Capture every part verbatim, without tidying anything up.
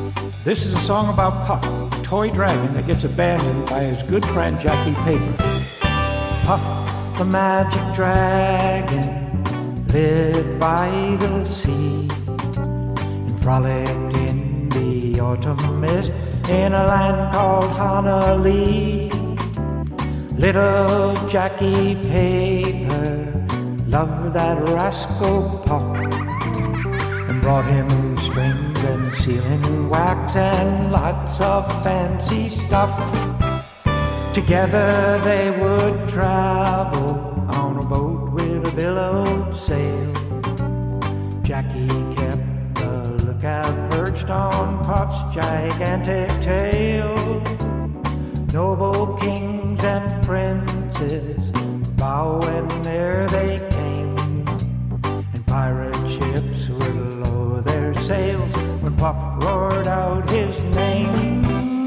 This is a song about Puff, a toy dragon that gets abandoned by his good friend Jackie Paper. Puff, the magic dragon, lived by the sea and frolicked in the autumn mist in a land called Honolulu. Little Jackie Paper loved that rascal Puff and brought him strings and sealing wax and lots of fancy stuff. Together they would travel on a boat with a billowed sail. Jackie kept the lookout perched on Puff's gigantic tail. Noble kings and princes bow when there they came, and pirate ships would lower their sails when Puff roared out his name.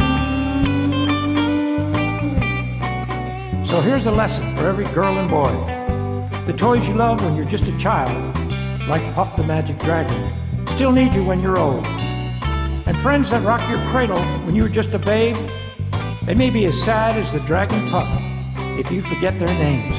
So here's a lesson for every girl and boy. The toys you loved when you're just a child, like Puff the Magic Dragon, still need you when you're old. And friends that rock your cradle when you were just a babe, they may be as sad as the dragon Puff if you forget their names.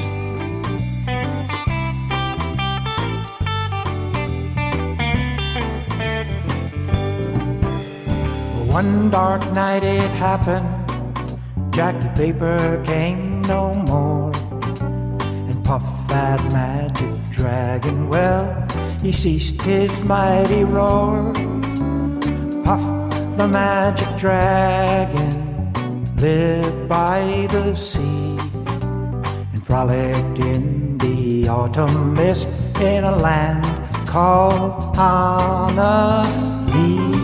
One dark night it happened, Jackie Paper came no more, and Puff that magic dragon, well, he ceased his mighty roar. Puff the magic dragon lived by the sea and frolicked in the autumn mist in a land called Honolulu.